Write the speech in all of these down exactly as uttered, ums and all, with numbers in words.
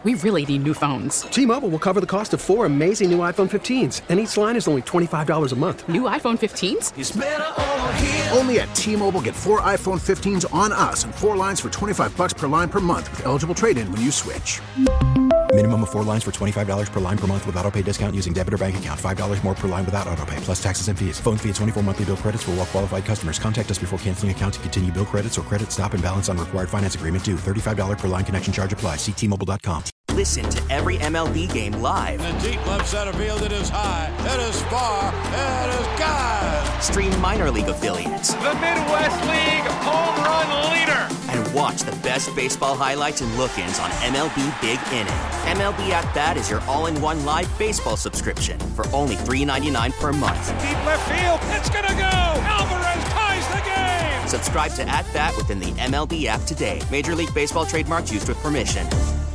we really need new phones. T-Mobile will cover the cost of four amazing new iPhone fifteens, and each line is only twenty-five dollars a month. New iPhone fifteens? It's better over here. Only at T-Mobile, get four iPhone fifteens on us and four lines for twenty-five dollars per line per month with eligible trade-in when you switch. Minimum of four lines for twenty-five dollars per line per month with autopay discount using debit or bank account. five dollars more per line without autopay, plus taxes and fees. Phone fee at twenty-four monthly bill credits for well-qualified customers. Contact us before canceling account to continue bill credits or credit stop and balance on required finance agreement due. thirty-five dollars per line connection charge applies. See T Mobile dot com. Listen to every M L B game live. In the deep left center field, it is high, it is far, it is gone. Stream minor league affiliates. The Midwest League home run leader. And watch the best baseball highlights and look-ins on M L B Big Inning. M L B At Bat is your all-in-one live baseball subscription for only three dollars and ninety-nine cents per month. Deep left field, it's gonna go. Alvarez ties the game. Subscribe to At Bat within the M L B app today. Major League Baseball trademarks used with permission.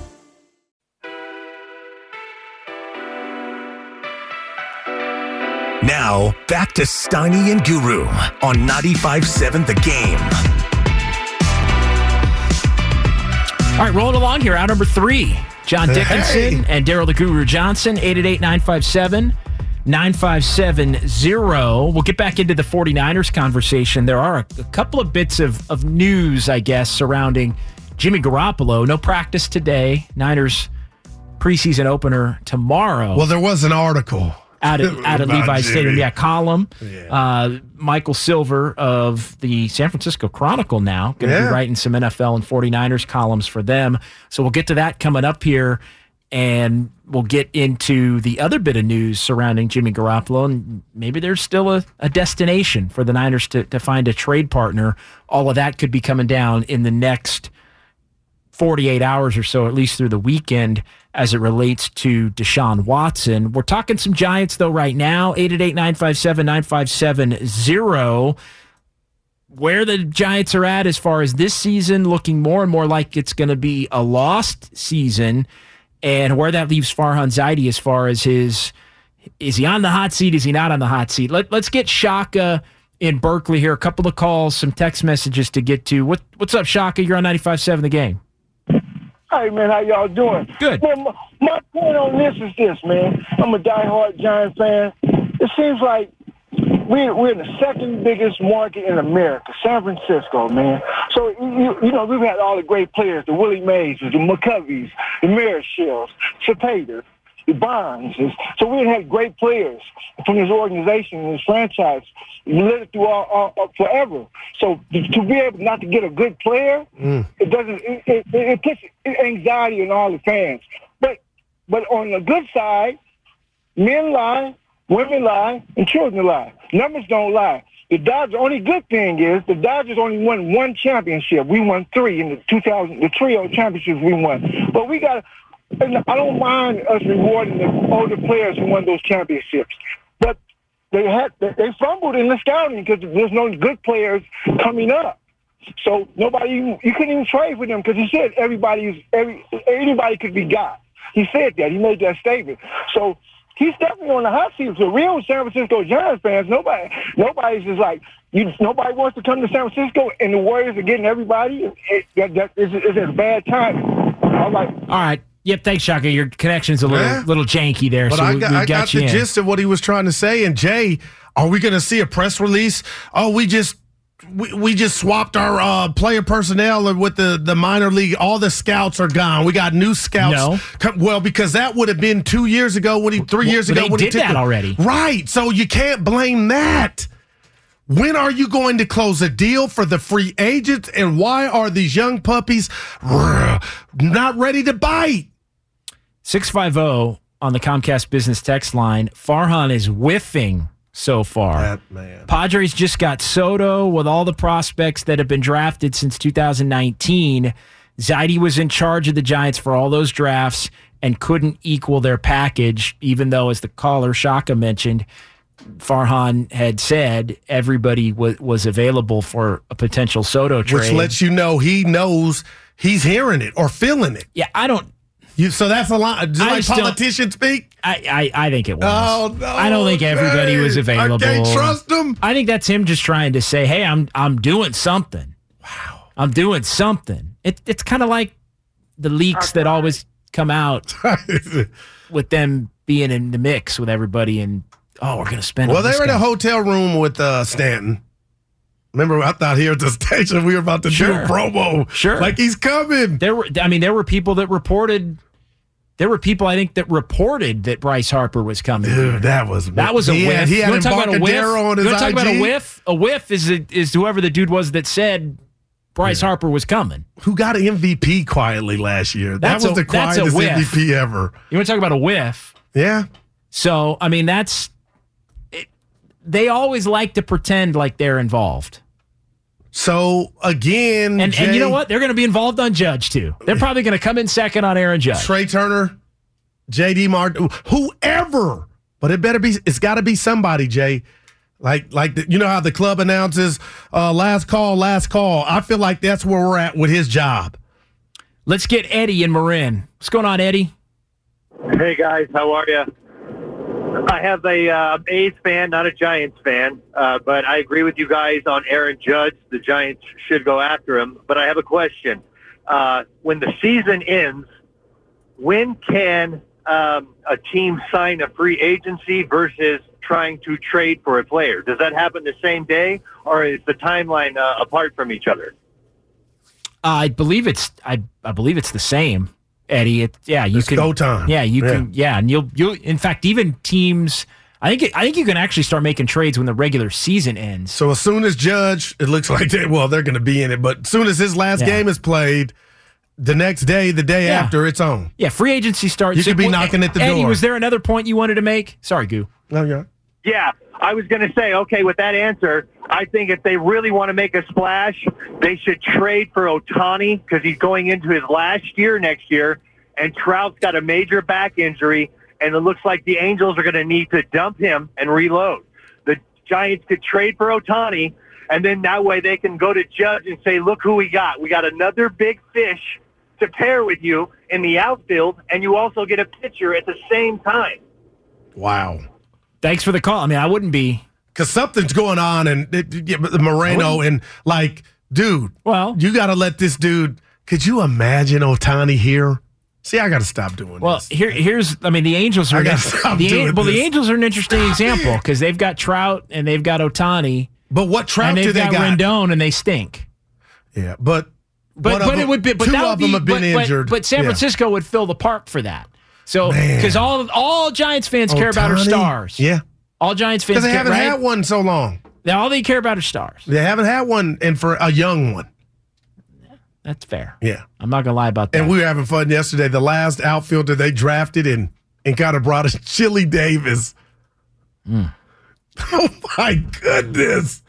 Now, back to Steiny and Guru on ninety-five seven The Game. All right, rolling along here. Out number three, John Dickinson hey. and Daryl the Guru Johnson, eight eight eight, nine five seven, nine five seven zero. We'll get back into the 49ers conversation. There are a, a couple of bits of, of news, I guess, surrounding Jimmy Garoppolo. No practice today. Niners preseason opener tomorrow. Well, there was an article. Out of, out of Levi's Jimmy. Stadium. Yeah, column. Yeah. Uh, Michael Silver of the San Francisco Chronicle now going to yeah. be writing some N F L and 49ers columns for them. So we'll get to that coming up here, and we'll get into the other bit of news surrounding Jimmy Garoppolo, and maybe there's still a, a destination for the Niners to, to find a trade partner. All of that could be coming down in the next forty-eight hours or so, at least through the weekend, as it relates to Deshaun Watson. We're talking some Giants, though, right now. eight eight eight, nine five seven, nine five seven zero. Where the Giants are at as far as this season, looking more and more like it's going to be a lost season, and where that leaves Farhan Zaidi as far as his, is he on the hot seat? Is he not on the hot seat? Let, let's get Shaka in Berkeley here. A couple of calls, some text messages to get to. What, what's up, Shaka? You're on ninety-five seven The Game. Hey, man, how y'all doing? Good. Man, my, my point on this is this, man. I'm a diehard Giant fan. It seems like we're, we're in the second biggest market in America, San Francisco, man. So, you, you know, we've had all the great players, the Willie Mays, the McCoveys, the Marishills, Cepeda, the Bonds. So we've had great players from this organization and this franchise. We led it through all, all, all forever. So to be able not to get a good player, mm. it doesn't. It, it, it puts anxiety on all the fans. But but on the good side, men lie, women lie, and children lie. Numbers don't lie. The Dodgers. Only good thing is the Dodgers only won one championship. We won three in the two thousand the trio championships we won. But we got. And I don't mind us rewarding the older players who won those championships, but they had they fumbled in the scouting because there's no good players coming up. So nobody, you couldn't even trade for them because he said everybody's every anybody could be got. He said that. He made that statement. So he's definitely on the hot seat. For real San Francisco Giants fans, nobody nobody's just like you. Nobody wants to come to San Francisco, and the Warriors are getting everybody. It, that that is is a bad time. I'm like, all right. Yep, thanks, Shaka. Your connection's a little yeah. little janky there. But so I we, got, we I got, got you the in. gist of what he was trying to say. And Jay, are we going to see a press release? Oh, we just we, we just swapped our uh, player personnel with the, the minor league. All the scouts are gone. We got new scouts. No. Come, well, because that would have been two years ago when he three well, years ago they when did he took that the, already. Right. So you can't blame that. When are you going to close a deal for the free agents? And why are these young puppies not ready to bite? six five zero on the Comcast Business text line. Farhan is whiffing so far. That man. Padres just got Soto with all the prospects that have been drafted since two thousand nineteen. Zaidi was in charge of the Giants for all those drafts and couldn't equal their package, even though, as the caller Shaka mentioned, Farhan had said everybody was, was available for a potential Soto trade. Which lets you know he knows he's hearing it or feeling it. Yeah, I don't... You, so that's a lot. Just like politicians speak? I, I, I think it was. Oh, no. I don't think everybody dang. was available. I can't trust them. I think that's him just trying to say, hey, I'm I'm doing something. Wow. I'm doing something. It, it's kind of like the leaks that always come out with them being in the mix with everybody and, oh, we're going to spend Well, on they this were in guy. a hotel room with uh, Stanton. Remember, I thought here at the station we were about to Sure. do a promo. Sure. Like he's coming. There were, I mean, there were people that reported, there were people I think that reported that Bryce Harper was coming. Dude, that was that was a he whiff. Had, he you had want to talk about a whiff? Embarcadero on his you want to talk about I G? a whiff? A whiff is a, is whoever the dude was that said Bryce yeah. Harper was coming. Who got an M V P quietly last year? That's that was a, the quietest M V P ever. You want to talk about a whiff? Yeah. So, I mean, that's it, they always like to pretend like they're involved. So, again, and, Jay, and you know what? They're going to be involved on Judge, too. They're probably going to come in second on Aaron Judge. Trey Turner, J D Martin, whoever. But it better be, it's got to be somebody, Jay. Like, like the, you know how the club announces uh, last call, last call. I feel like that's where we're at with his job. Let's get Eddie in Marin. What's going on, Eddie? Hey, guys. How are you? I have a uh, A's fan, not a Giants fan, uh, but I agree with you guys on Aaron Judge. The Giants should go after him. But I have a question. Uh, when the season ends, when can um, a team sign a free agency versus trying to trade for a player? Does that happen the same day, or is the timeline uh, apart from each other? Uh, I believe it's I, I believe it's the same. Eddie, it, yeah, you it's can go time. Yeah, you yeah. can. Yeah, and you'll you. In fact, even teams, I think it, I think you can actually start making trades when the regular season ends. So as soon as Judge, it looks like they well they're going to be in it, but as soon as his last yeah. game is played, the next day, the day yeah. after, it's on. Yeah, free agency starts. You could be knocking at the Eddie, door. was there another point you wanted to make? Sorry, Goo. No, yeah. Yeah, I was going to say, okay, with that answer, I think if they really want to make a splash, they should trade for Ohtani because he's going into his last year next year, and Trout's got a major back injury, and it looks like the Angels are going to need to dump him and reload. The Giants could trade for Ohtani, and then that way they can go to Judge and say, look who we got. We got another big fish to pair with you in the outfield, and you also get a pitcher at the same time. Wow. Thanks for the call. I mean, I wouldn't be. Because something's going on, and it, it, Moreno, and like, dude, well, you got to let this dude. Could you imagine Ohtani here? See, I got to stop doing well, this. Well, here, here's, I mean, the Angels are. I got to stop the, doing Well, this. the Angels are an interesting example because they've got Trout and they've got Ohtani. But what Trout do they got? got? Rendon, and they stink. Yeah, but but but them, it would be. But two that would of them be, have been but, injured. But, but San yeah. Francisco would fill the park for that. So because all all Giants fans Ohtani? care about are stars. Yeah. All Giants fans because they care, haven't right? had one so long. Now all they care about are stars. They haven't had one, and for a young one. That's fair. Yeah, I'm not gonna lie about that. And we were having fun yesterday. The last outfielder they drafted and and kind of brought us Chili Davis. Mm. Oh my goodness!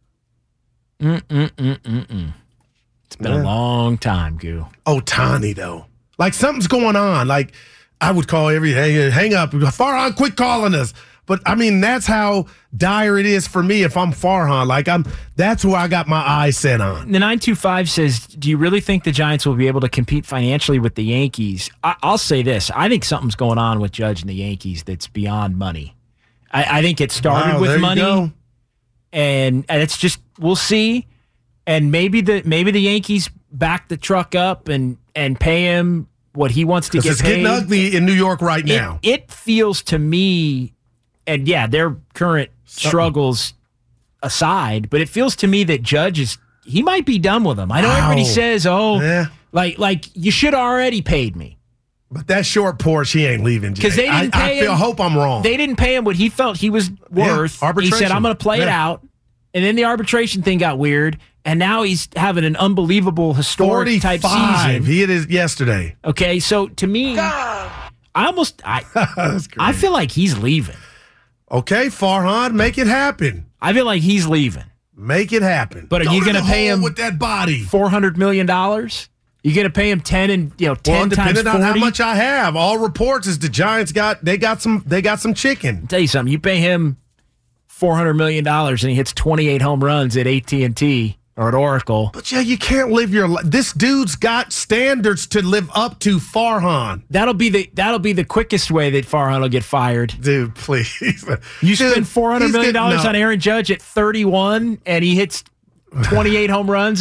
Mm mm mm mm mm. It's been yeah. a long time, Goo. Ohtani though, like something's going on. Like I would call every hey, hang up, Farhan, quit calling us. But I mean, that's how dire it is for me if I'm Farhan. Like I'm, that's who I got my eyes set on. The nine two five says, "Do you really think the Giants will be able to compete financially with the Yankees?" I, I'll say this: I think something's going on with Judge and the Yankees that's beyond money. I, I think it started wow, with money, go. and, and it's just we'll see. And maybe the maybe the Yankees back the truck up and and pay him what he wants to get it's paid. Getting ugly in New York right now. It, it feels to me. And yeah, their current Something. struggles aside, but it feels to me that Judge is he might be done with them. I know wow. everybody says, "Oh, yeah. like like you should have already paid me." But that short Porsche, he ain't leaving. Because they didn't I, pay I feel, him. hope I'm wrong. They didn't pay him what he felt he was worth. Yeah, he said, "I'm going to play yeah. it out," and then the arbitration thing got weird, and now he's having an unbelievable historic type season. He it is yesterday. Okay, so to me, God. I almost I I feel like he's leaving. Okay, Farhan, make it happen. I feel like he's leaving. Make it happen. But are Go you going to pay him with that body four hundred million dollars? You going to pay him ten and you know ten well, times depending forty? on how much I have. All reports is the Giants got they got some they got some chicken. I'll tell you something. You pay him four hundred million dollars and he hits twenty-eight home runs at A T and T or at Oracle. But yeah, you can't live your life. This dude's got standards to live up to, Farhan. That'll be the that'll be the quickest way that Farhan will get fired. Dude, please. You Dude, spend four hundred million dollars no. on Aaron Judge at thirty-one and he hits twenty-eight home runs at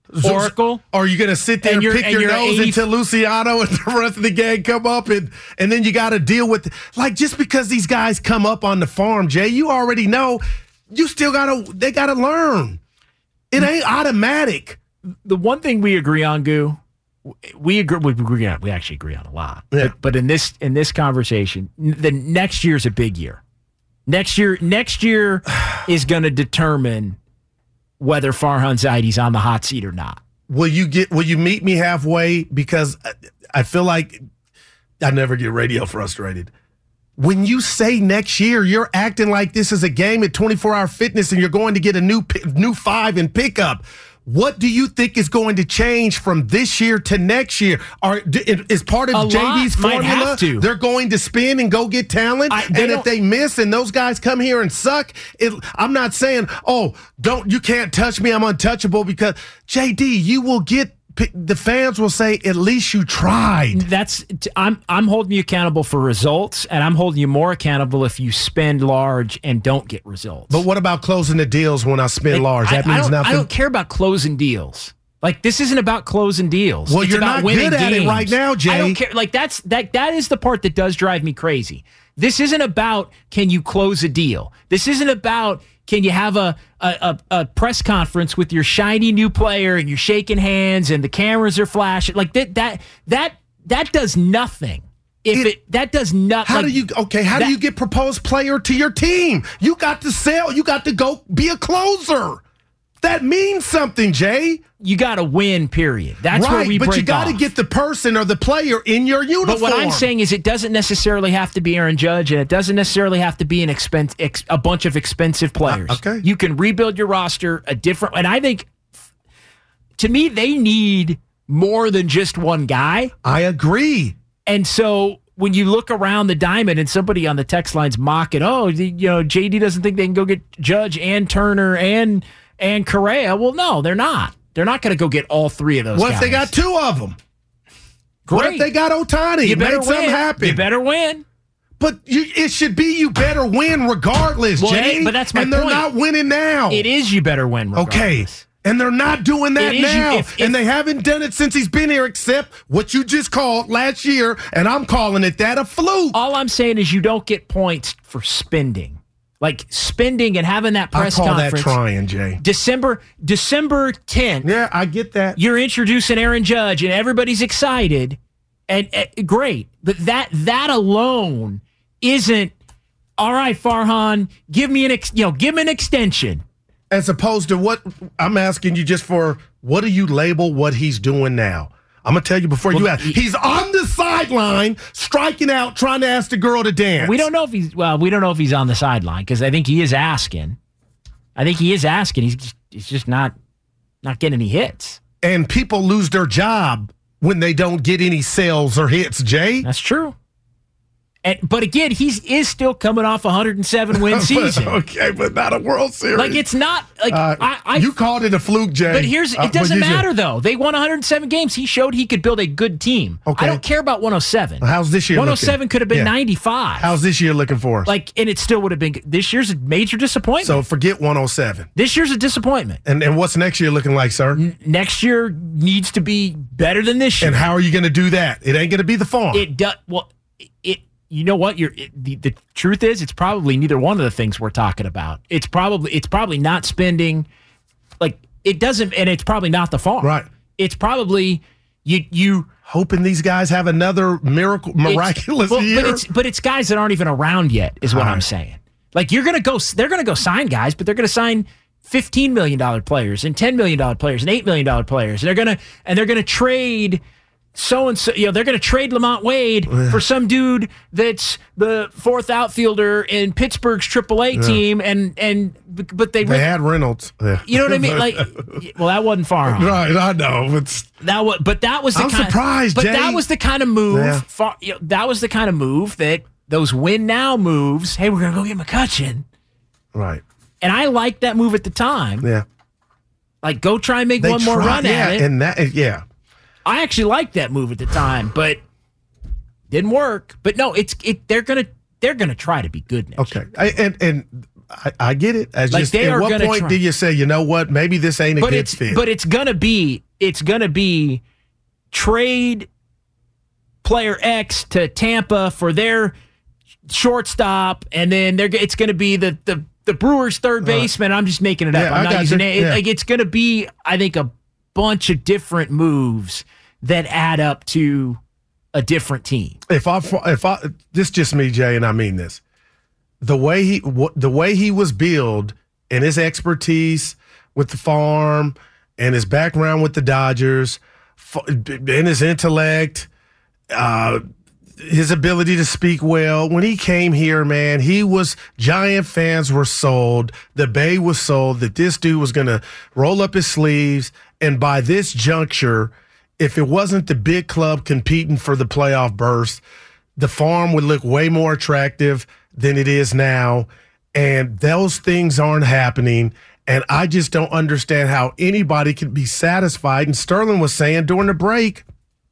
Oracle. Or are you going to sit there and, and pick your nose eighty until Luciano and the rest of the gang come up, and, and then you got to deal with – like, just because these guys come up on the farm, Jay, you already know you still got to – they got to learn. It ain't automatic. The one thing we agree on, Goo, we agree. We agree on. We actually agree on a lot. Yeah. But, but in this in this conversation, the next year's a big year. Next year, next year is going to determine whether Farhan Zaidi's on the hot seat or not. Will you get? Will you meet me halfway? Because I feel like I never get radio frustrated. When you say next year, you're acting like this is a game at twenty-four hour fitness and you're going to get a new new five in pickup. What do you think is going to change from this year to next year? Are is part of a J D's formula? They're going to spin and go get talent, I, and if they miss and those guys come here and suck, it, I'm not saying, oh, don't you can't touch me, I'm untouchable, because J D, you will get. The fans will say, at least you tried. That's I'm I'm holding you accountable for results, and I'm holding you more accountable if you spend large and don't get results. But what about closing the deals when I spend it, large? That I, means I nothing. I don't care about closing deals. Like, this isn't about closing deals. Well, it's you're about not winning good at games. it right now, Jay. I don't care. Like, that's that that is the part that does drive me crazy. This isn't about can you close a deal. This isn't about can you have a, a, a press conference with your shiny new player and you're shaking hands and the cameras are flashing. Like that that that that does nothing. If it, it that does nothing. How like, do you okay? How that, do you get proposed player to your team? You got to sell. You got to go be a closer. That means something, Jay. You got to win, period. That's right, where we break but you got to get the person or the player in your uniform. But what I'm saying is it doesn't necessarily have to be Aaron Judge, and it doesn't necessarily have to be an expense, ex, a bunch of expensive players. Uh, okay. You can rebuild your roster a different, and I think, to me, they need more than just one guy. I agree. And so when you look around the diamond and somebody on the text line's mocking, oh, you know, J D doesn't think they can go get Judge and Turner and and Correa. Well, no, they're not. They're not going to go get all three of those What guys. if they got two of them? Great. What if they got Ohtani? You better Make win. something happen. You better win. But you, it should be you better win regardless, well, Jay. Is, but that's my and point. And they're not winning now. It is you better win regardless. Okay. And they're not doing that now. You, if, if, and they haven't done it since he's been here, except what you just called last year, and I'm calling it that a fluke. All I'm saying is you don't get points for spending. Like spending and having that press I call conference. that trying, Jay. December December tenth. Yeah, I get that. You're introducing Aaron Judge, and everybody's excited, and, and great. But that that alone isn't all right. Farhan, give me an ex, you know, give me an extension. As opposed to what I'm asking you, just for what do you label what he's doing now? I'm going to tell you before well, you ask. He, he's on the sideline, striking out, trying to ask the girl to dance. We don't know if he's, well, we don't know if he's on the sideline because I think he is asking. I think he is asking. He's just, he's just not, not getting any hits. And people lose their job when they don't get any sales or hits, Jay. That's true. And, but again, he is still coming off a one hundred seven win season. but, okay, but not a World Series. Like it's not like uh, I, I. You called it a fluke, Jay. But here's it doesn't uh, matter though. They won one hundred seven games. He showed he could build a good team. Okay. I don't care about one oh seven. How's this year? one oh seven looking? Could have been yeah. ninety-five. How's this year looking for us? Like, and it still would have been. This year's a major disappointment. So forget one oh seven. This year's a disappointment. And and what's next year looking like, sir? N- next year needs to be better than this year. And how are you going to do that? It ain't going to be the farm. It does. Well, it. You know what? You're it, the, the truth is, it's probably neither one of the things we're talking about. It's probably it's probably not spending, like it doesn't, and it's probably not the farm. Right. It's probably you you hoping these guys have another miracle, miraculous well, year. But it's but it's guys that aren't even around yet, is what All I'm right. saying. Like you're gonna go, they're gonna go sign guys, but they're gonna sign fifteen million dollars players and ten million dollars players and eight million dollars players, and they're gonna and they're gonna trade. So and so, you know, they're going to trade Lamont Wade yeah. for some dude that's the fourth outfielder in Pittsburgh's triple A yeah. team, and and but they they had Reynolds. Yeah. You know what I mean? Like, well, that wasn't far off. Right, I know. It's that was, but that was the I'm kind. surprised, but Jay. that was the kind of move. Yeah. Far, you know, that was the kind of move that those win now moves. Hey, we're going to go get McCutchen. Right. And I liked that move at the time. Yeah. Like, go try and make they one more tried, run yeah, at it. And that, yeah. I actually liked that move at the time, but didn't work. But no, it's it. They're gonna they're gonna try to be good next Okay, year. I, and and I, I get it. As Like, just, they at are what gonna point try- do you say, you know what, maybe this ain't a but good it's fit? but it's gonna be it's gonna be trade player X to Tampa for their shortstop, and then they're it's gonna be the the the Brewers third baseman. I'm just making it up. Yeah, I'm I not got using you. it. Yeah. Like, it's gonna be, I think, a bunch of different moves that add up to a different team. If I, if I, this just me, Jay, and I mean this, the way he, the way he was billed and his expertise with the farm and his background with the Dodgers, and his intellect, uh, his ability to speak well. When he came here, man, he was, Giant fans were sold. The Bay was sold that this dude was going to roll up his sleeves. And by this juncture, if it wasn't the big club competing for the playoff berth, the farm would look way more attractive than it is now. And those things aren't happening. And I just don't understand how anybody can be satisfied. And Sterling was saying during the break,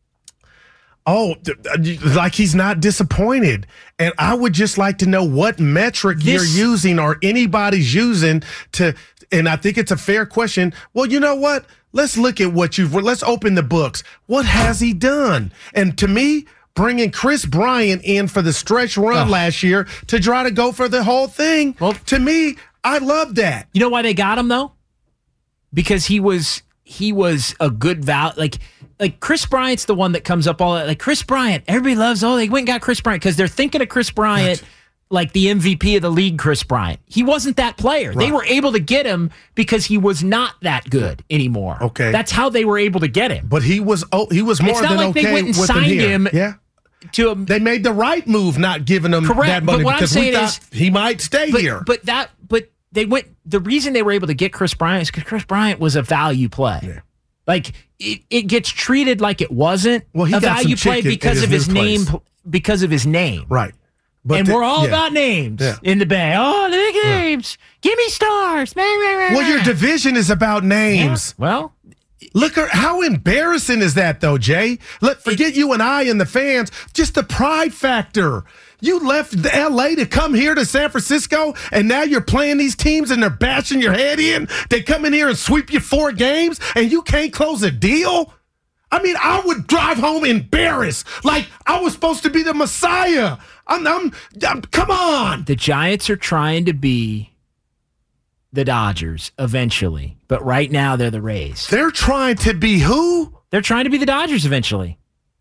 oh, like he's not disappointed. And I would just like to know what metric This- you're using or anybody's using to, and I think it's a fair question. Well, you know what? Let's look at what you've, let's open the books. What has he done? And to me, bringing Chris Bryant in for the stretch run Oh. last year to try to go for the whole thing, Well, to me, I love that. You know why they got him though? Because he was he was a good val like like Chris Bryant's the one that comes up all like Chris Bryant. Everybody loves oh they went and got Chris Bryant because they're thinking of Chris Bryant like the M V P of the league. Chris Bryant. He wasn't that player. Right. They were able to get him because he was not that good anymore. Okay, that's how they were able to get him. But he was oh he was more It's not than like okay they went and with signed him, here. him Yeah. To a, They made the right move not giving him Correct, that money but what I'm because we saying thought is- he might stay but, here. But that but they went the reason they were able to get Chris Bryant is because Chris Bryant was a value play. Yeah. Like it, it gets treated like it wasn't Well, he a got value some play chicken because at of his his new name place. because of his name. Right. But and the- we're all yeah. about names Yeah. in the Bay. Oh, the big names. Give me stars. Well, your division is about names. Yeah, well, Look, at how embarrassing is that, though, Jay? Let forget you and I and the fans. Just the pride factor. You left L A to come here to San Francisco, and now you're playing these teams and they're bashing your head in. They come in here and sweep you four games, and you can't close a deal. I mean, I would drive home embarrassed, like I was supposed to be the Messiah. I'm, I'm, I'm come on. the Giants are trying to be the Dodgers eventually, but right now they're the Rays. They're trying to be who? They're trying to be the Dodgers eventually.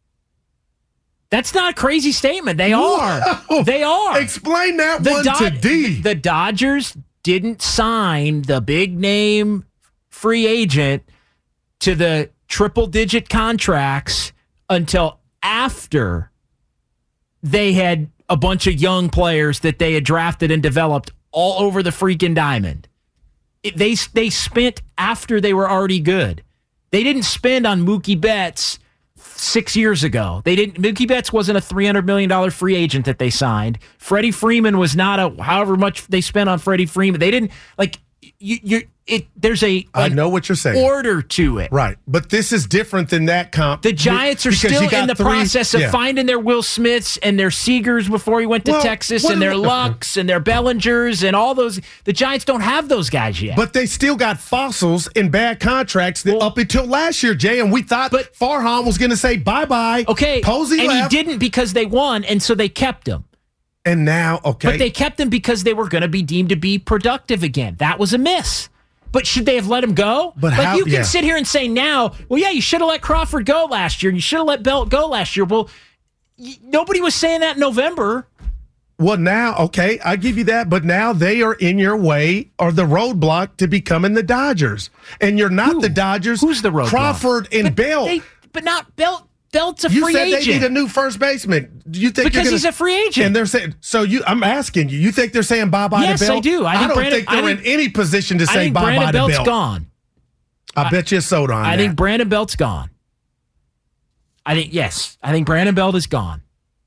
That's not a crazy statement. They are. Whoa. They are. Explain that The one Dod- to D. The Dodgers didn't sign the big name free agent to the triple digit contracts until after they had a bunch of young players that they had drafted and developed all over the freaking diamond. It, they they spent after they were already good. They didn't spend on Mookie Betts six years ago. They didn't. Mookie Betts wasn't a three hundred million dollars free agent that they signed. Freddie Freeman was not a. However much they spent on Freddie Freeman, they didn't like. You, you it. There's a. I know what you're saying. Order to it. Right, but this is different than that comp. The Giants are because you still got in the three- process of yeah. finding their Will Smiths and their Seagers before he went to Well, Texas what- and their Lucks and their Bellingers and all those. The Giants don't have those guys yet. But they still got fossils in bad contracts that up until last year, Jay, and we thought But- Farhan was going to say bye-bye. okay, Posey and left, he didn't because they won, and so they kept him. and now, okay. But they kept him because they were going to be deemed to be productive again. That was a miss. But should they have let him go? But like how- you can yeah. sit here and say now, well, yeah, you should have let Crawford go last year, and you should have let Belt go last year. Well, y- nobody was saying that in November. Well, now, okay, I give you that, but now they are in your way or the roadblock to becoming the Dodgers. And you're not Who? the Dodgers. Who's the roadblock? Crawford and But Bell. they- but not Belt. Belt's a You free said agent. they need a new first baseman. Do you think Because you're gonna, he's a free agent. And they're saying so. You, I'm asking you. You think they're saying bye bye Yes, to Bell? I do. I think don't Brandon- think they're I in think- any position to I say think bye Brandon bye to Belt's Bell. gone. I bet you sold on I that. think Brandon Belt's gone. I think yes. I think Brandon Belt is gone.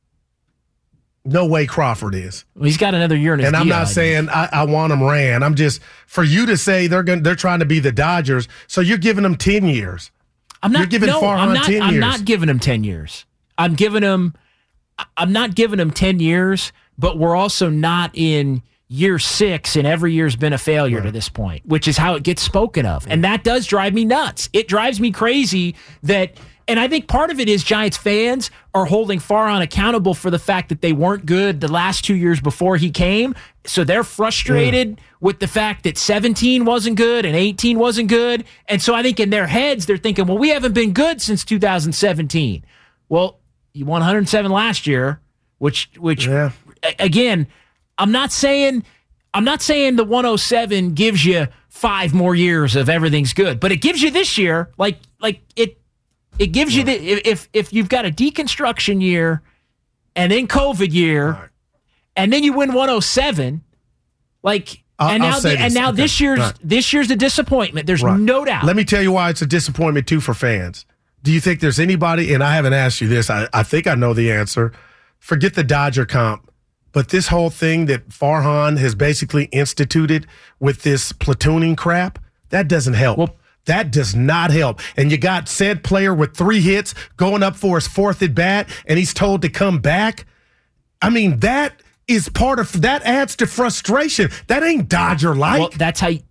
No way Crawford is. Well, he's got another year in his And I'm deal, not I think. saying I, I want them ran. I'm just for you to say they're going they're trying to be the Dodgers. So you're giving them ten years. I'm not You're giving no, Farhan I'm not, ten I'm years. not giving him ten years. I'm giving him I'm not giving him ten years, but we're also not in year six, and every year's been a failure right. to this point, which is how it gets spoken of. And that does drive me nuts. It drives me crazy that, and I think part of it is Giants fans are holding Farhan accountable for the fact that they weren't good the last two years before he came. So they're frustrated mm. with the fact that seventeen wasn't good and eighteen wasn't good. And so I think in their heads, they're thinking, well, we haven't been good since two thousand seventeen. Well, you won one hundred seven last year, which, which yeah. again, I'm not saying I'm not saying the one oh seven gives you five more years of everything's good, but it gives you this year, like like it it gives right. you the if if you've got a deconstruction year and then COVID year right. and then you win one oh seven, like I'll, and now I'll the, and now okay. this year's right. this year's a disappointment. There's right. no doubt. Let me tell you why it's a disappointment too for fans. Do you think there's anybody, and I haven't asked you this, I, I think I know the answer. Forget the Dodger comp. But this whole thing that Farhan has basically instituted with this platooning crap, that doesn't help. Well, that does not help. And you got said player with three hits going up for his fourth at bat, and he's told to come back. I mean, that is part of, that adds to frustration. That ain't Dodger-like. Well, that's how you,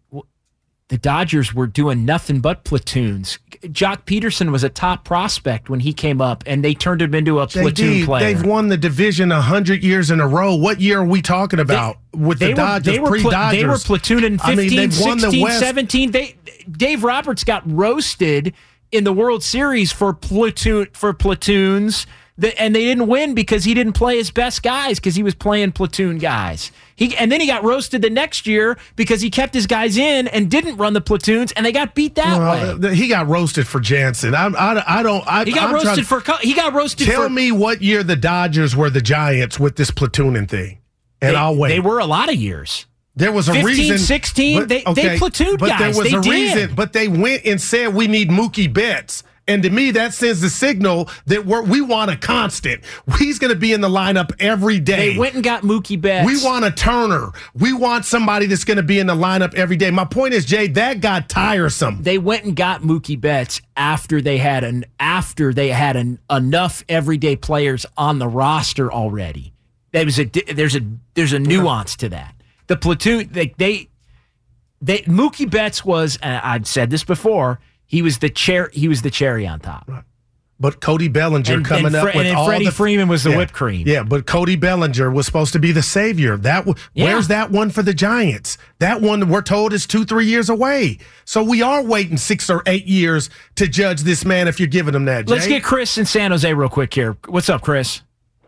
the Dodgers were doing nothing but platoons. Jock Peterson was a top prospect when he came up, and they turned him into a platoon J D, player. They've won the division one hundred years in a row. What year are we talking about they, with they the Dodgers, were, they were pre-Dodgers? They were platooning fifteen, I mean, sixteen, seventeen. They, Dave Roberts got roasted in the World Series for platoon for platoons, that, and they didn't win because he didn't play his best guys because he was playing platoon guys. He and then he got roasted the next year because he kept his guys in and didn't run the platoons, and they got beat that well, way. He got roasted for Jansen. I, I, I don't. I, he got I'm roasted trying, for. He got roasted. Tell for, me what year the Dodgers were the Giants with this platooning thing, and they, I'll wait. They were a lot of years. There was a fifteen, reason. sixteen, but, they, okay, they platooned but guys. But there was they a did. reason. But they went and said we need Mookie Betts. And to me, that sends the signal that we're, we want a constant. He's going to be in the lineup every day. They went and got Mookie Betts. We want a Turner. We want somebody that's going to be in the lineup every day. My point is, Jay, that got tiresome. They went and got Mookie Betts after they had an after they had an, enough everyday players on the roster already. There was a there's a there's a nuance to that. The platoon they they, they Mookie Betts was, and I've said this before. He was the chair. He was the cherry on top. Right. But Cody Bellinger and, coming and Fre- up with and all Freddie the Freeman was the yeah, whipped cream. Yeah, but Cody Bellinger was supposed to be the savior. That w- yeah. Where's that one for the Giants? That one we're told is two, three years away. So we are waiting six or eight years to judge this man. If you're giving him that, Jay. Let's get Chris in San Jose real quick here. What's up, Chris?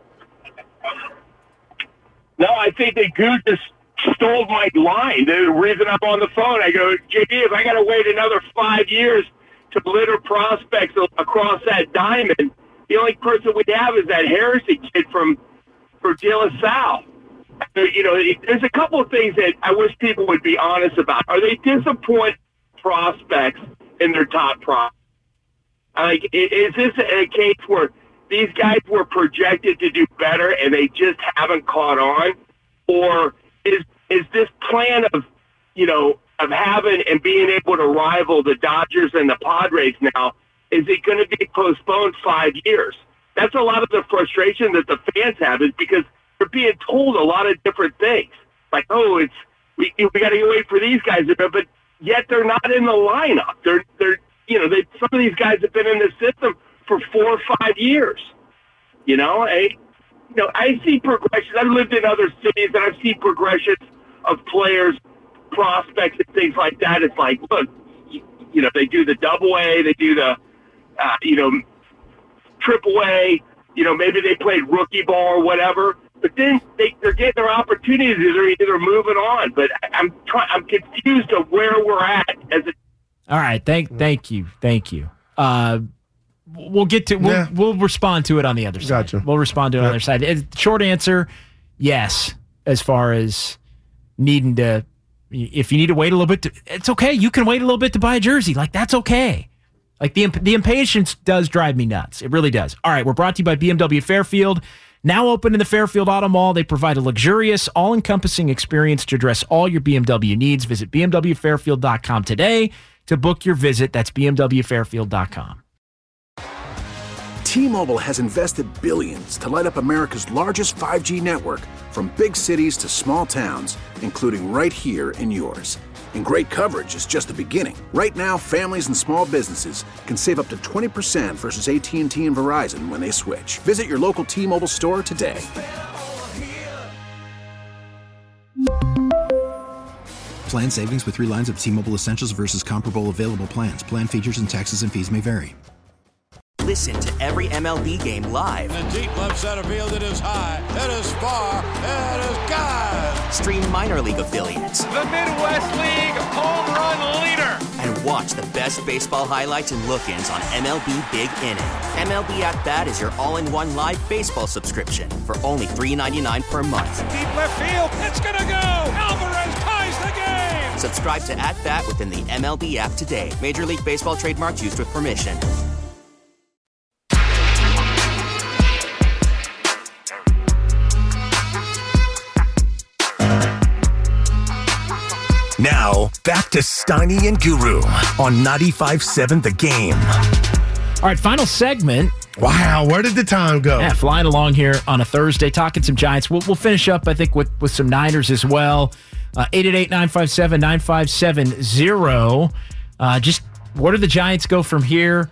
No, I think that Goose just stole my line. The reason I'm on the phone, I go, J D, if I got to wait another five years to litter prospects across that diamond, the only person we have is that Heresy kid from for De La Salle. You know, there's a couple of things that I wish people would be honest about. Are they disappointed prospects in their top prospects? Like, is this a case where these guys were projected to do better and they just haven't caught on? Or is is this plan of, you know, of having and being able to rival the Dodgers and the Padres now, is it going to be postponed five years? That's a lot of the frustration that the fans have, is because they're being told a lot of different things. Like, oh, it's we we got to wait for these guys, but yet they're not in the lineup. They're they're you know they some of these guys have been in the system for four or five years. You know, I you know I see progressions. I've lived in other cities and I've seen progressions of players, prospects, and things like that. It's like, look, you, you know, they do the double A, they do the, uh, you know, triple A, you know, maybe they played rookie ball or whatever, but then they, they're getting their opportunities. They're either moving on, but I'm trying, I'm confused of where we're at as a. All right. Thank, thank you. Thank you. Uh, we'll get to, we'll, yeah. we'll respond to it on the other side. Gotcha. We'll respond to it yeah. on the other side. It, short answer, yes, as far as needing to, if you need to wait a little bit, to, it's okay. You can wait a little bit to buy a jersey. Like, that's okay. Like, the the impatience does drive me nuts. It really does. All right, we're brought to you by B M W Fairfield. Now open in the Fairfield Auto Mall, they provide a luxurious, all-encompassing experience to address all your B M W needs. Visit B M W Fairfield dot com today to book your visit. That's B M W Fairfield dot com. T-Mobile has invested billions to light up America's largest five G network, from big cities to small towns, including right here in yours. And great coverage is just the beginning. Right now, families and small businesses can save up to twenty percent versus A T and T and Verizon when they switch. Visit your local T-Mobile store today. Plan savings with three lines of T-Mobile Essentials versus comparable available plans. Plan features and taxes and fees may vary. Listen to every M L B game live. In the deep left center field, it is high, it is far, it is gone. Stream minor league affiliates. The Midwest League home run leader. And watch the best baseball highlights and look-ins on M L B Big Inning. M L B At Bat is your all-in-one live baseball subscription for only three ninety-nine per month. Deep left field, it's gonna go. Alvarez ties the game. Subscribe to At Bat within the M L B app today. Major League Baseball trademarks used with permission. Now, back to Steiny and Guru on ninety-five point seven The Game. All right, final segment. Wow, where did the time go? Yeah, flying along here on a Thursday, talking some Giants. We'll, we'll finish up, I think, with, with some Niners as well. Uh, eight eight eight, nine five seven, nine five seven zero. Uh, just where do the Giants go from here?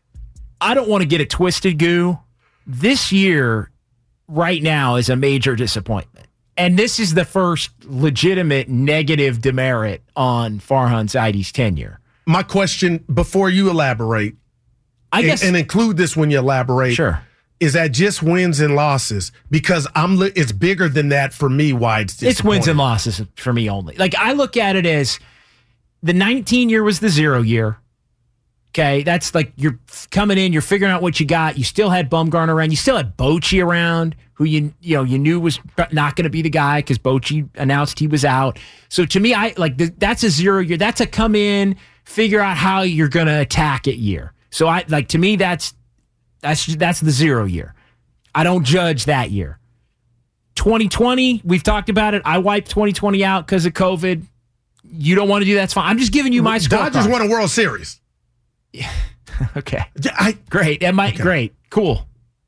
I don't want to get it twisted, Goo. This year, right now, is a major disappointment. And this is the first legitimate negative demerit on Farhan Zaidi's tenure. My question, before you elaborate, I guess, and, and include this when you elaborate, sure, is that just wins and losses? Because I'm, li- it's bigger than that for me. Why it's it's wins and losses for me only. Like, I look at it as the nineteen year was the zero year. Okay, that's like you're coming in, you're figuring out what you got. You still had Bumgarner around. You still had Bochy around, who you you know you knew was not going to be the guy because Bochy announced he was out. So to me, I like the, that's a zero year. That's a come in, figure out how you're going to attack it year. So I like to me that's that's that's the zero year. I don't judge that year. twenty twenty, we've talked about it. I wiped twenty twenty out because of COVID. You don't want to do that, that's fine. I'm just giving you my scorecard. Dodgers won a World Series. Yeah. Okay. I, great. That might okay. great. Cool.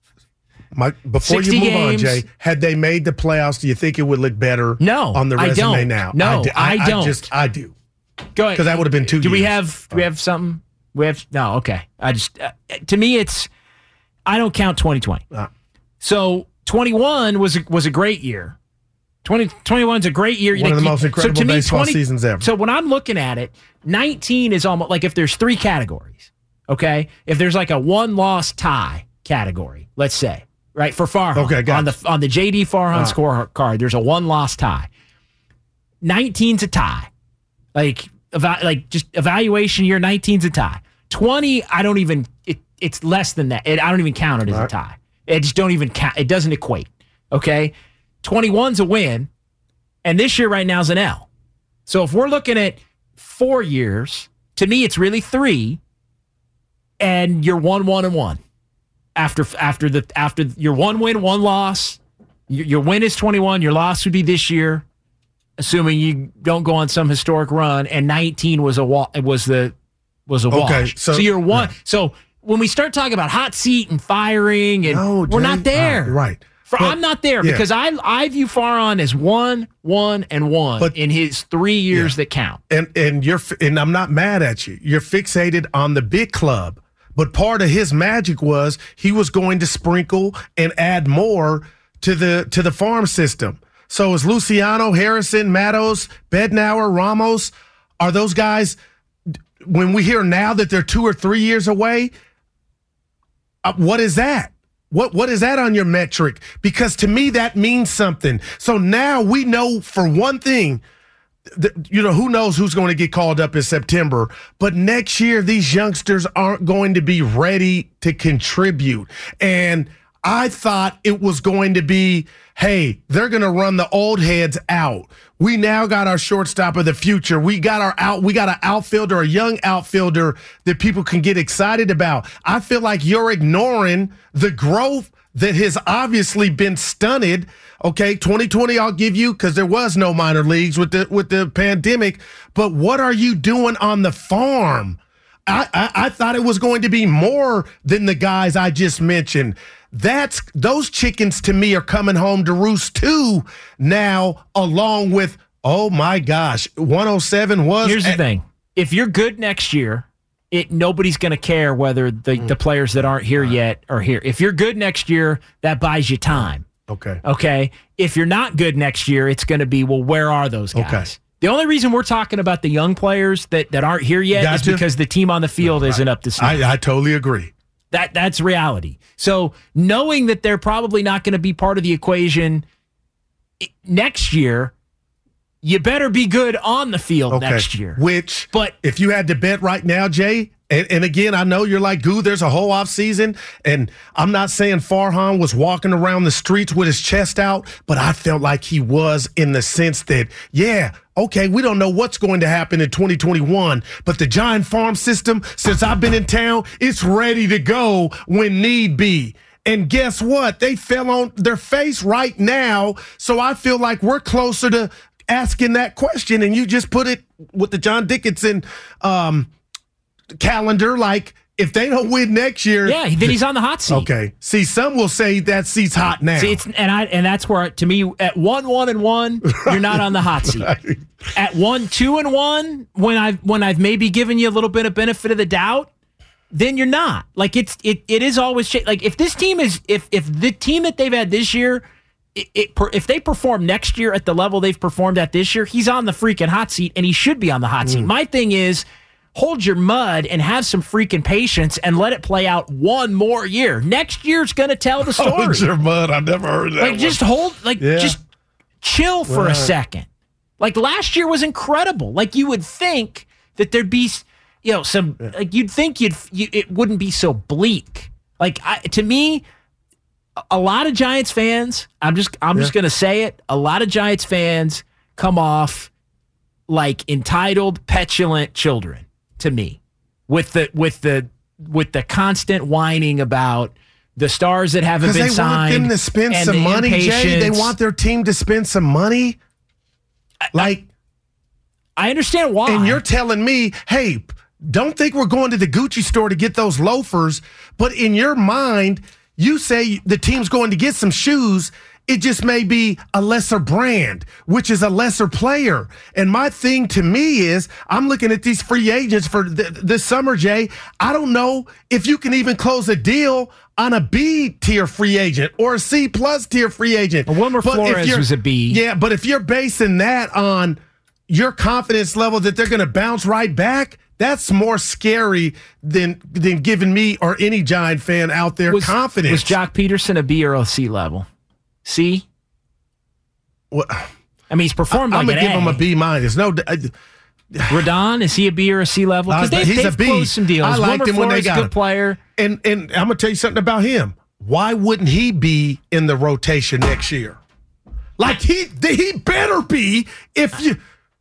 My, before you move games. on, Jay, had they made the playoffs, do you think it would look better? No, on the resume I don't. now. No, I, do, I, I don't. I just I do. Go ahead. Because that would have been two. Do years. we have? Do we have something? We have no. Okay. I just uh, to me, it's I don't count twenty twenty. Uh, so twenty-one was a, was a great year. twenty twenty-one is a great year. One like, of the most incredible so baseball me, twenty, seasons ever. So when I'm looking at it, nineteen is almost like if there's three categories. Okay, if there's like a one-loss tie category, let's say, right, for Farhan, okay, on the on the J D Farhan uh, scorecard, there's a one-loss tie. nineteen's a tie, like eva- like just evaluation year. nineteen's a tie. twenty, I don't even. It, it's less than that. It, I don't even count it as right. a tie. It just don't even count. It doesn't equate. Okay, twenty-one's a win, and this year right now is an L. So if we're looking at four years, to me, it's really three. And you're one, one, and one after after the after your one win, one loss. Your, your win is twenty-one. Your loss would be this year, assuming you don't go on some historic run. And nineteen was a wa- was the was a wash. Okay, so, so you're one. Yeah. So when we start talking about hot seat and firing, and no, we're Jay, not there. Uh, right. For, but, I'm not there yeah. because I I view Farhan as one, one, and one but, in his three years yeah. that count. And and you're and I'm not mad at you. You're fixated on the big club. But part of his magic was he was going to sprinkle and add more to the to the farm system. So is Luciano, Harrison, Matos, Bednauer, Ramos, are those guys, when we hear now that they're two or three years away, uh, what is that? What What is that on your metric? Because to me, that means something. So now we know for one thing, The, you know, who knows who's going to get called up in September, but next year these youngsters aren't going to be ready to contribute. And I thought it was going to be, hey, they're going to run the old heads out. We now got our shortstop of the future. We got our out. We got an outfielder, a young outfielder that people can get excited about. I feel like you're ignoring the growth that has obviously been stunted. Okay, twenty twenty I'll give you because there was no minor leagues with the with the pandemic. But what are you doing on the farm? I, I, I thought it was going to be more than the guys I just mentioned. That's those chickens to me are coming home to roost too now, along with, oh my gosh, one oh seven was. Here's at, the thing. If you're good next year, it nobody's going to care whether the, mm. the players that aren't here yet are here. If you're good next year, that buys you time. Okay. Okay. If you're not good next year, it's going to be, well, where are those guys? Okay. The only reason we're talking about the young players that, that aren't here yet gotcha. is because the team on the field no, isn't I, up to snuff. I, I totally agree. That That's reality. So knowing that they're probably not going to be part of the equation next year, you better be good on the field okay. next year. Which, but if you had to bet right now, Jay, and, and again, I know you're like, Goo, there's a whole offseason, and I'm not saying Farhan was walking around the streets with his chest out, but I felt like he was in the sense that, yeah, okay, we don't know what's going to happen in twenty twenty-one, but the Giant farm system, since I've been in town, it's ready to go when need be. And guess what? They fell on their face right now, so I feel like we're closer to asking that question, and you just put it with the John Dickinson um, calendar, like, if they don't win next year, yeah, then he's on the hot seat. Okay. See, some will say that seat's hot now. See, it's, and I and that's where, to me, at one, one, and one, you're not on the hot seat. Right. At one, two, and one, when I've when I've maybe given you a little bit of benefit of the doubt, then you're not. Like it's it it is always like if this team is if if the team that they've had this year, it, it if they perform next year at the level they've performed at this year, he's on the freaking hot seat, and he should be on the hot mm. seat. My thing is, hold your mud and have some freaking patience and let it play out one more year. Next year's going to tell the story. Hold your mud. I've never heard that. Like, one. just hold, like, yeah. just chill for right. a second. Like, last year was incredible. Like, you would think that there'd be, you know, some, yeah. like, you'd think you'd, you, it wouldn't be so bleak. Like, I, to me, a lot of Giants fans, I'm just, I'm yeah. just going to say it, a lot of Giants fans come off like entitled, petulant children. To me, with the with the with the constant whining about the stars that haven't been they signed, want them to spend some the money, Jay. They want their team to spend some money. Like, I understand why. And you're telling me, hey, don't think we're going to the Gucci store to get those loafers, but in your mind, you say the team's going to get some shoes. It just may be a lesser brand, which is a lesser player. And my thing to me is, I'm looking at these free agents for th- this summer, Jay. I don't know if you can even close a deal on a B tier free agent or a C plus tier free agent. Well, Wilmer but Flores was a B. Yeah, but if you're basing that on your confidence level that they're going to bounce right back, that's more scary than than giving me or any Giant fan out there was, confidence. Was Jock Peterson a B or a C level? C? What? I mean, he's performed I'm like gonna an give A. him a B minus. No, uh, Rodon, is he a B or a C level? Because they, he's they've a B. closed some deals. I liked him when they got a good him. player. And and I'm gonna tell you something about him. Why wouldn't he be in the rotation next year? Like he he better be. If you,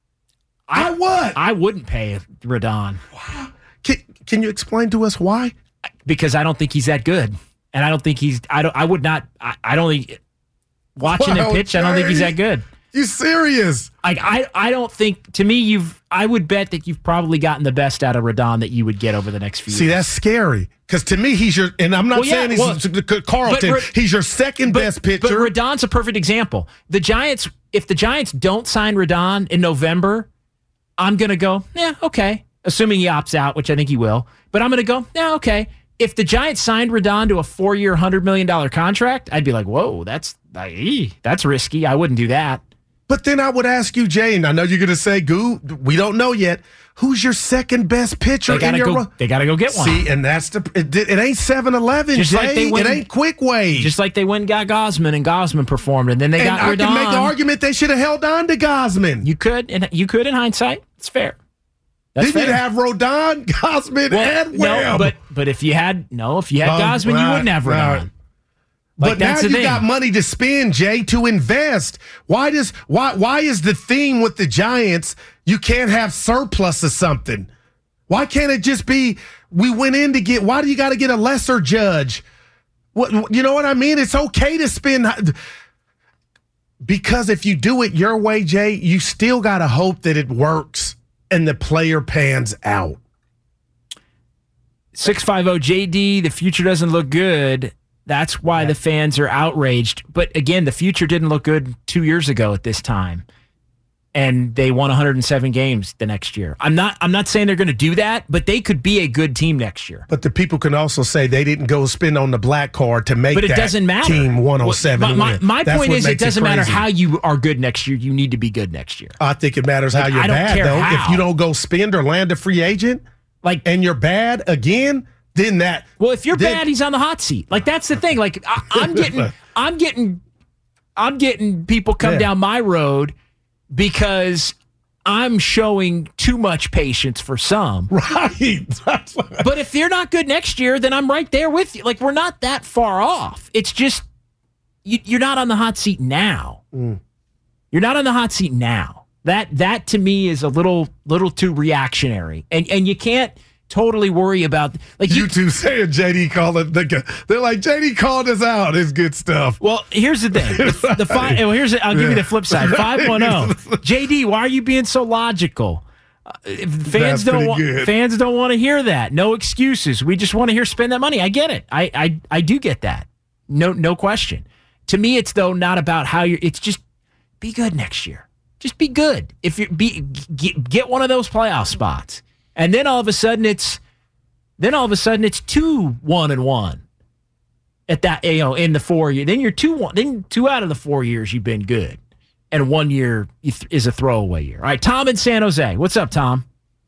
I, I what? I wouldn't pay Rodon. Can Can you explain to us why? Because I don't think he's that good, and I don't think he's. I don't. I would not. I, I don't think. Watching wow, him pitch, Jay, I don't think he's that good. You serious? Like I, I don't think. To me, you've. I would bet that you've probably gotten the best out of Rodon that you would get over the next few. See, years. that's scary. Because to me, he's your. And I'm not well, saying yeah, he's well, Carlton. but, he's your second but, best pitcher. But Rodon's a perfect example. The Giants. If the Giants don't sign Rodon in November, I'm gonna go. Yeah, okay. Assuming he opts out, which I think he will. But I'm gonna go. Yeah, okay. If the Giants signed Rodon to a four-year, one hundred million dollars contract, I'd be like, whoa, that's that's risky. I wouldn't do that. But then I would ask you, Jay, and I know you're going to say, Goo, we don't know yet. Who's your second best pitcher they gotta in your go, They got to go get one. See, and that's the it, it ain't seven eleven, Jay. Like they went, it ain't quick way. Just like they went and got Gosman, and Gosman performed, and then they and got I Rodon. can make the argument they should have held on to Gosman. You could, and you could in hindsight. It's fair. That's Didn't you have Rodon, Gosman, well, and Webb? No, but but if you had no, if you had um, Gosman, right, you wouldn't have Rodon. Right. Like, but now you thing. got money to spend, Jay, to invest. Why does why why is the theme with the Giants you can't have surplus of something? Why can't it just be we went in to get? Why do you got to get a lesser judge? What you know what I mean? It's okay to spend. Because if you do it your way, Jay, you still got to hope that it works and the player pans out. six five zero J D, the future doesn't look good. That's why yeah. the fans are outraged. But again, the future didn't look good two years ago at this time. And they won one hundred seven games the next year. I'm not I'm not saying they're going to do that, but they could be a good team next year. But the people can also say they didn't go spend on the black card to make but it that doesn't matter. Team one oh seven my, my, my That's point is it doesn't it matter how you are good next year. You need to be good next year. I think it matters how like, you're I don't bad, care though. how. If you don't go spend or land a free agent like, and you're bad again, then that – Well, if you're then, bad, he's on the hot seat. Like, that's the thing. Like, I, I'm getting – I'm getting – I'm getting people come yeah. down my road because – I'm showing too much patience for some. Right. But if they're not good next year, then I'm right there with you. Like, we're not that far off. It's just, you, you're not on the hot seat now. Mm. You're not on the hot seat now. That, that to me is a little, little too reactionary. And, and you can't totally worry about, like, you, you two saying J D called it. They're like, J D called us out. It's good stuff. Well, here's the thing. The, the five, well, here's I'll give yeah. you the flip side. five one zero J D, why are you being so logical? Uh, fans That's don't want good. fans don't want to hear that. No excuses. We just want to hear spend that money. I get it. I I I do get that. No no question. To me, it's though not about how you're. It's just be good next year. Just be good. If you be get, get one of those playoff spots. And then all of a sudden it's, then all of a sudden it's two one and one at that, you know, in the four year. Then you're two one. Then two out of the four years you've been good, and one year is a throwaway year. All right, Tom in San Jose. What's up, Tom?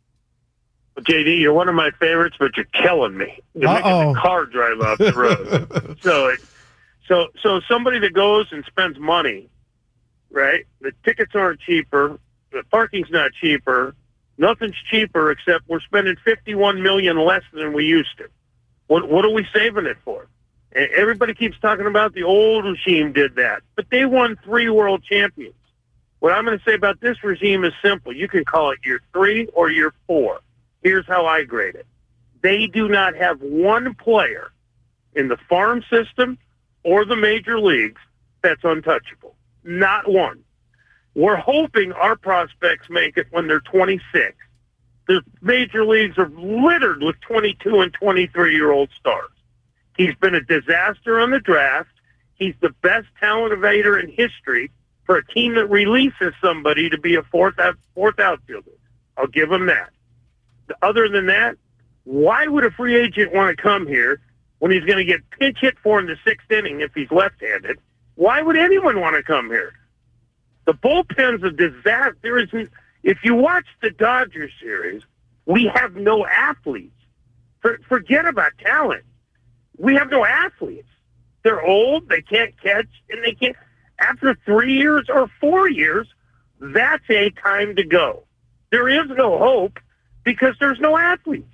Well, J D, you're one of my favorites, but you're killing me. You're Uh-oh. making the car drive off the road. so, it, so, so somebody that goes and spends money, right? The tickets aren't cheaper. The parking's not cheaper. Nothing's cheaper except we're spending fifty-one million dollars less than we used to. What what are we saving it for? And everybody keeps talking about the old regime did that, but they won three world champions. What I'm going to say about this regime is simple. You can call it year three or year four. Here's how I grade it. They do not have one player in the farm system or the major leagues that's untouchable. Not one. We're hoping our prospects make it when they're twenty-six. The major leagues are littered with twenty-two and twenty-three-year-old stars. He's been a disaster on the draft. He's the best talent evader in history for a team that releases somebody to be a fourth out, fourth outfielder. I'll give him that. Other than that, why would a free agent want to come here when he's going to get pinch hit for in the sixth inning if he's left-handed? Why would anyone want to come here? The bullpen's a disaster. There is, if you watch the Dodgers series, we have no athletes. For, forget about talent. We have no athletes. They're old, they can't catch, and they can't. After three years or four years, that's a time to go. There is no hope because there's no athletes.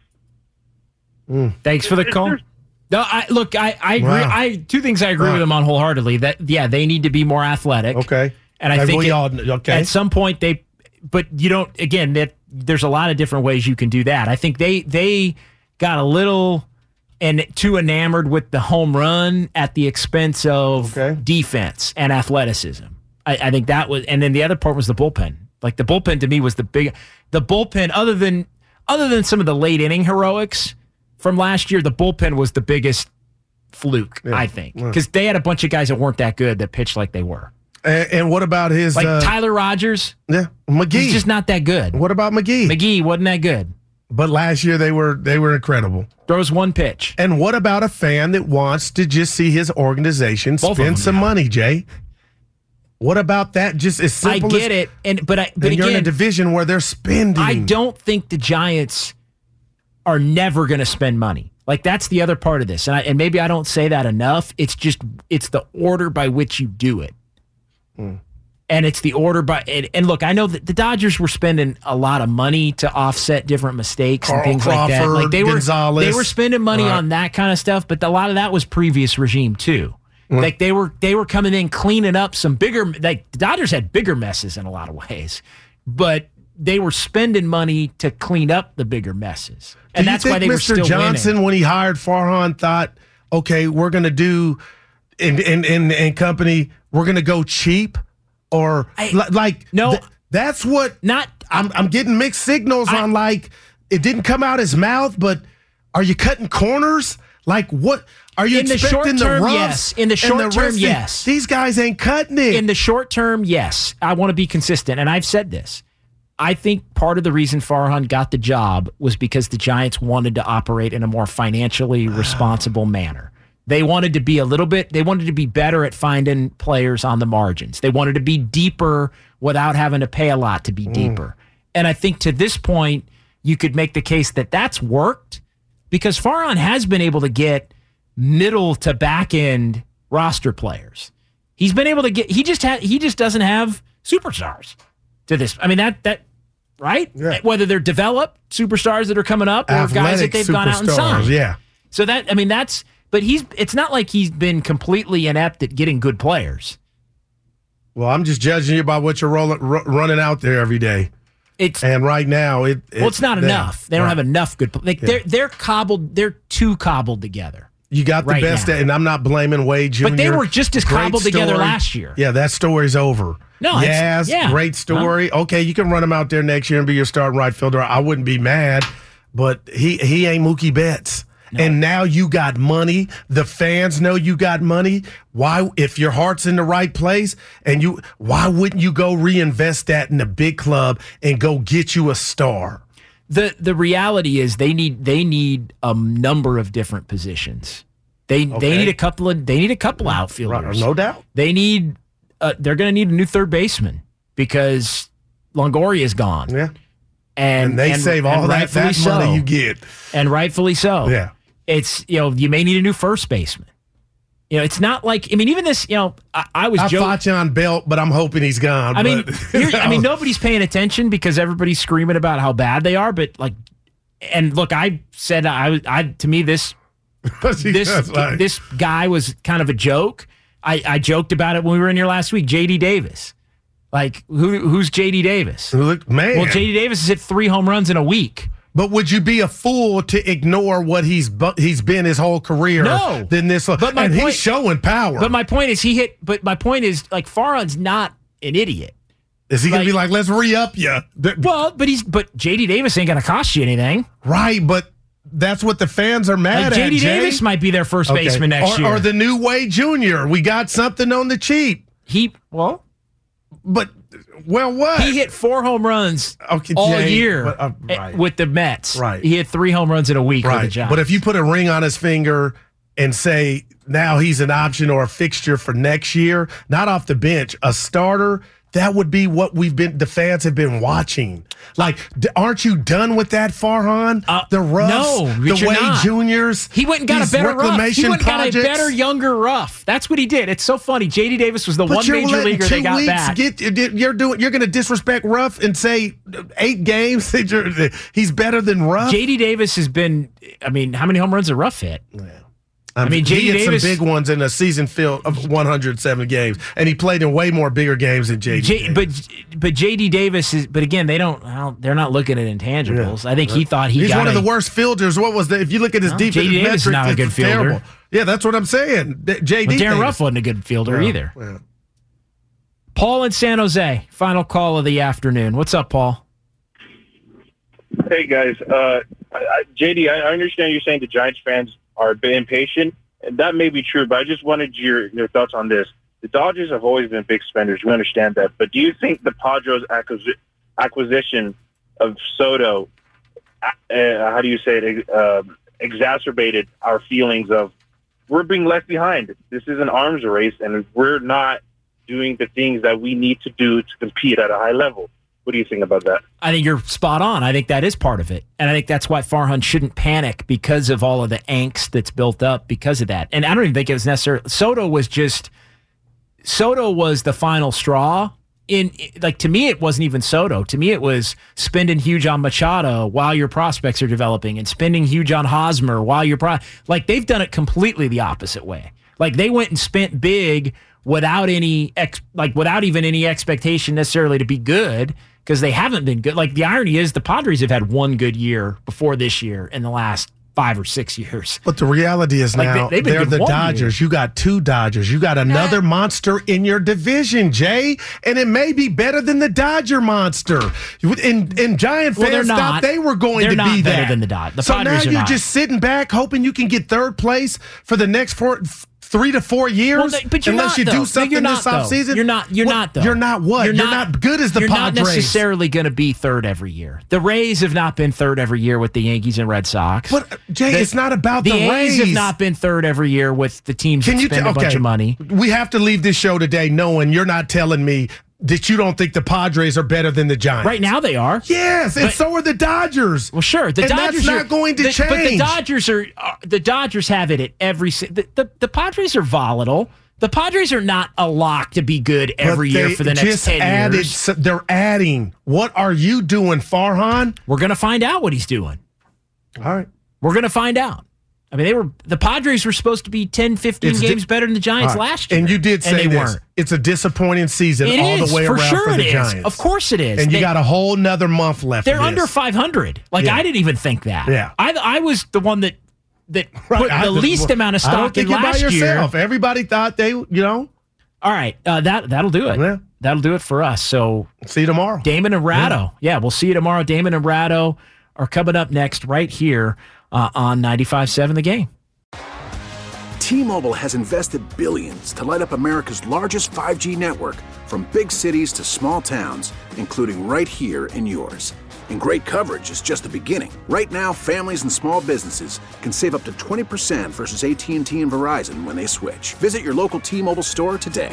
Mm. Thanks for the call. There's, No, I look. I, I agree. Wow. I two things I agree Wow. with them on wholeheartedly. That yeah, they need to be more athletic. Okay, and I like think we it, all, okay. at some point they, but you don't. Again, that there's a lot of different ways you can do that. I think they they got a little and too enamored with the home run at the expense of Okay. defense and athleticism. I, I think that was, and then the other part was the bullpen. Like the bullpen to me was the big, the bullpen. Other than other than some of the late inning heroics from last year, the bullpen was the biggest fluke, Yeah. I think, Yeah. because they had a bunch of guys that weren't that good that pitched like they were. And, and what about his Like uh, Tyler Rogers? Yeah, McGee. He's just not that good. What about McGee? McGee wasn't that good. But last year they were they were incredible. Throws one pitch. And what about a fan that wants to just see his organization Both of spend them, some yeah. money, Jay? What about that? Just as I simple get as, it, and but I but and you're in a again, division where they're spending. I don't think the Giants are never going to spend money. Like that's the other part of this, and I, and maybe I don't say that enough. It's just it's the order by which you do it, Mm. and it's the order by and, and look, I know that the Dodgers were spending a lot of money to offset different mistakes Carl and things like that. Crawford, Like they Gonzalez. were they were spending money Right. on that kind of stuff, but a lot of that was previous regime too. Mm. Like they were they were coming in cleaning up some bigger. Like the Dodgers had bigger messes in a lot of ways, but they were spending money to clean up the bigger messes, and Do you that's think why they Mister were still Johnson, winning. when he hired Farhan, thought, okay, we're going to do in in in, in company, we're going to go cheap, or I- li- like no, th- that's what Not I'm. I'm getting mixed signals I- on. Like it didn't come out his mouth, but Are you cutting corners? Like, what? Are you in the expecting short term, the roughs? yes. In the short the term, rest of- yes. These guys ain't cutting it. In the short term, yes. I want to be consistent, and I've said this. I think part of the reason Farhan got the job was because the Giants wanted to operate in a more financially responsible manner. They wanted to be a little bit, they wanted to be better at finding players on the margins. They wanted to be deeper without having to pay a lot to be Mm. deeper. And I think to this point, you could make the case that that's worked because Farhan has been able to get middle to back end roster players. He's been able to get, he just had, he just doesn't have superstars to this. I mean, that, that, right? Yeah. Whether they're developed superstars that are coming up or Athletic guys that they've gone out and superstars, signed. yeah. So that, I mean, that's, but he's, it's not like he's been completely inept at getting good players. Well, I'm just judging you by what you're rolling, r- running out there every day. It's and right now, it, it well, it's not they- enough. They don't right. have enough good. Like Yeah. they're they're cobbled. They're too cobbled together. You got the right best, now. and I'm not blaming Wade Junior But they were just as Great cobbled together story. last year. Yeah, that story's over. No, it's- yes, yeah. great story. Okay, you can run him out there next year and be your starting right fielder. I wouldn't be mad, but he he ain't Mookie Betts. No. And now you got money. The fans know you got money. Why, if your heart's in the right place, and you, why wouldn't you go reinvest that in a big club and go get you a star? The the reality is they need they need a number of different positions. They Okay. they need a couple of they need a couple outfielders. Right, no doubt. They need uh, they're going to need a new third baseman because Longoria is gone. Yeah. And, And they save all and that, rightfully that so. money you get. And rightfully so. Yeah. It's, you know, you may need a new first baseman. You know, it's not like, I mean, even this, you know, I, I was I joking. fought you on Belt, but I'm hoping he's gone. I mean, but, you're, I mean, nobody's paying attention because everybody's screaming about how bad they are. But like, and look, I said, I, I to me, this, this, like- this guy was kind of a joke. I, I joked about it when we were in here last week. J D Davis, like, who, who's J D Davis? Look, man. Well, J D Davis has hit three home runs in a week. But would you be a fool to ignore what he's bu- he's been his whole career? No. Then this, But my and point- he's showing power. But my point is, he hit. But my point is, like, Farhan's not an idiot. Is he gonna be like, let's re up you? Well, but he's but J D Davis ain't gonna cost you anything, right? But that's what the fans are mad like, at. J D Jay. Davis might be their first Okay. baseman next or, year, or the new Wade Junior We got something on the cheap. He well, but well, what he hit four home runs okay, all Jay, year but, uh, right. with the Mets. Right. He hit three home runs in a week with the Right. Giants. But if you put a ring on his finger and say now he's an option or a fixture for next year, not off the bench, a starter, that would be what we've been, the fans have been watching. Like, d- aren't you done with that, Farhan? Uh, the Ruffs, no, the but you're Wade not. Juniors. He went and got these a better rough. He reclamation went and got a projects. better, younger rough. That's what he did. It's so funny. J D Davis was the But one you're major letting leaguer two they got weeks back. Get, you're doing. You're going to disrespect Ruff and say eight games that you're, he's better than Ruff. J D Davis has been. I mean, how many home runs did Ruff hit? Yeah. I mean, J D he had Davis some big ones in a season field of one hundred seven games, and he played in way more bigger games than J D. J, but but J D Davis is. But again, they don't. Well, they're not looking at intangibles. Yeah. I think he thought he he's got one of a- the worst fielders. What was that? If you look at his Well, defense, J D Davis is not a good it's fielder. terrible. Yeah, that's what I'm saying. J D. But Darren Davis. Ruff wasn't a good fielder Yeah, either. yeah. Paul in San Jose, final call of the afternoon. What's up, Paul? Hey guys, uh, I, I, J D, I I understand you're saying the Giants fans are a bit impatient, and that may be true. But I just wanted your your thoughts on this. The Dodgers have always been big spenders. We understand that, but do you think the Padres' acquisi- acquisition of Soto, uh, how do you say it, uh, exacerbated our feelings of we're being left behind? This is an arms race, and we're not doing the things that we need to do to compete at a high level. What do you think about that? I think you're spot on. I think that is part of it. And I think that's why Farhan shouldn't panic because of all of the angst that's built up because of that. And I don't even think it was necessary. Soto was just, Soto was the final straw. In like, to me, it wasn't even Soto. To me, it was spending huge on Machado while your prospects are developing and spending huge on Hosmer while you're pro- like they've done it completely the opposite way. Like they went and spent big without any ex, like without even any expectation necessarily to be good. Because they haven't been good. Like the irony is the Padres have had one good year before this year in the last five or six years. But the reality is Like, now they- they've been they're good the one Dodgers. You got two Dodgers. You got another monster in your division, Jay, and it may be better than the Dodger monster. And, and Giant Well, they're fans thought not. they were going They're to not be better that. than the Dod- the so Padres now are you're not. just sitting back hoping you can get third place for the next four. Three to four years, Well, they- but you're unless not, you though. do No, something you're this not, though. offseason. You're not. You're What- not. Though. You're not what? You're, not, good as the you're Padres. not necessarily going to be third every year. The Rays have not been third every year with the Yankees and Red Sox. But uh, Jay, the, it's not about the, the, A's Rays. have not been third every year with the teams Can that you spend t- a bunch okay. of money. We have to leave this show today knowing you're not telling me that you don't think the Padres are better than the Giants. Right now they are. Yes, and But- so are the Dodgers. Well, sure. The and Dodgers that's not are, going to the, change. But the Dodgers are. Uh, the Dodgers have it at every. si- The, the, the Padres are volatile. The Padres are not a lock to be good every But year they for the next just ten added, years. so they're adding. What are you doing, Farhan? We're going to find out what he's doing. All right. We're going to find out. I mean, they were the Padres were supposed to be ten, fifteen It's games di- better than the Giants All right. last year. And you did say and they this. weren't. It's a disappointing season It all is, the way for around sure for the it is. Giants. Of course it is. And They- you got a whole nother month left. They're of this. under five hundred. Like, Yeah. I didn't even think that. Yeah. I, I was the one that that Right. put I- the least amount of I don't stock think in you're by last yourself. year. Everybody thought they, you know. All right, uh, that that'll do it. Yeah. That'll do it for us. So see you tomorrow. Damon and Ratto. Yeah, we'll see you tomorrow. Damon and Ratto are coming up next right here uh, on ninety-five point seven The Game. T-Mobile has invested billions to light up America's largest five G network, from big cities to small towns, including right here in yours. And great coverage is just the beginning. Right now, families and small businesses can save up to twenty percent versus A T and T and Verizon when they switch. Visit your local T-Mobile store today.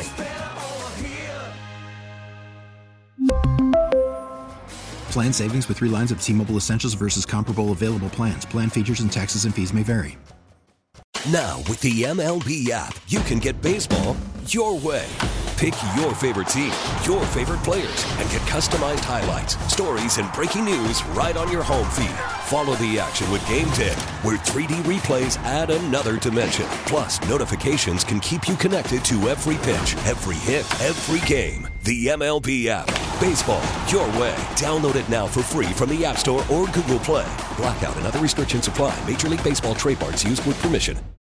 Plan savings with three lines of T-Mobile Essentials versus comparable available plans. Plan features and taxes and fees may vary. Now, with the M L B app, you can get baseball your way. Pick your favorite team, your favorite players, and get customized highlights, stories, and breaking news right on your home feed. Follow the action with Game Day, where three D replays add another dimension. Plus, notifications can keep you connected to every pitch, every hit, every game. The M L B app. Baseball your way. Download it now for free from the App Store or Google Play. Blackout and other restrictions apply. Major League Baseball trademarks used with permission.